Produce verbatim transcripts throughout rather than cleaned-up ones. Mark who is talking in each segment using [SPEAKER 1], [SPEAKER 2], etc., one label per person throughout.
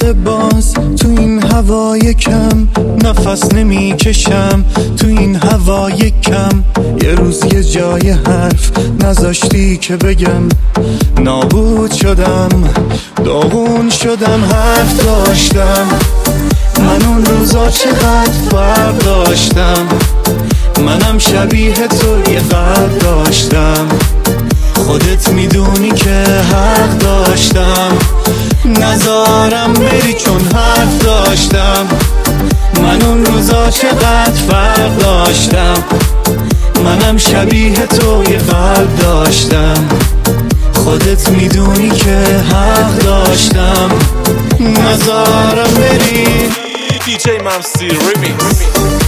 [SPEAKER 1] دقیقه باز تو این هوای کم نفس نمی کشم، تو این هوای کم یه روز یه جای حرف نذاشتی که بگم. نابود شدم، داغون شدم، حرف داشتم. من اون روزا چقدر فرق داشتم، منم شبیه تو یه قلب داشتم. خودت میدونی که حق داشتم، نذارم بری چون حرف داشتم. من اون روزا چقدر فرق داشتم، منم شبیه تو یه قلب داشتم. خودت میدونی که حق داشتم، نذارم بری.
[SPEAKER 2] دی جی ممسی ریمیکس.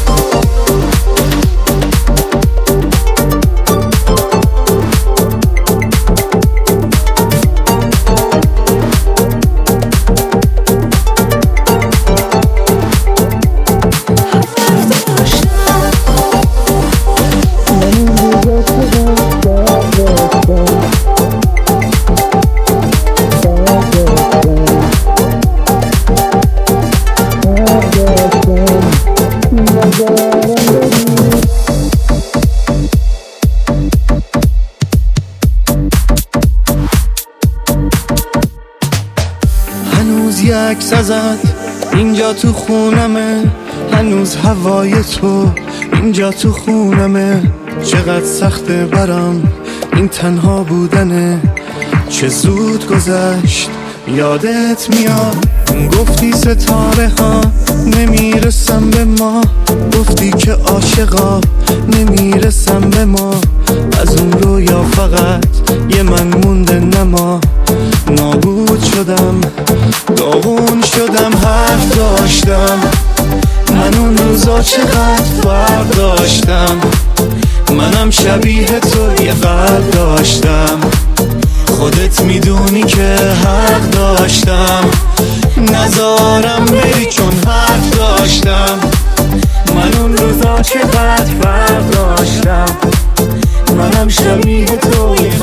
[SPEAKER 1] هنوز یک عکس ازت اینجا تو خونمه، هنوز هوای تو اینجا تو خونمه. چقدر سخته برام این تنها بودنه، چه زود گذشت یادت میاد. گفتی ستاره ها نمیرسم به ما، گفتی که عاشقا نمیرسم به ما. از اون رویا فقط یه من مونده نما. نابود شدم، داغون شدم، حرف داشتم. من اون روزا چقدر فرق داشتم، منم شبیه تو یه قلب داشتم. خودت میدونی که حق داشتم، نذارم بری چون حرف داشتم. من اون روزا چقدر فرق داشتم، منم شبیه تو یه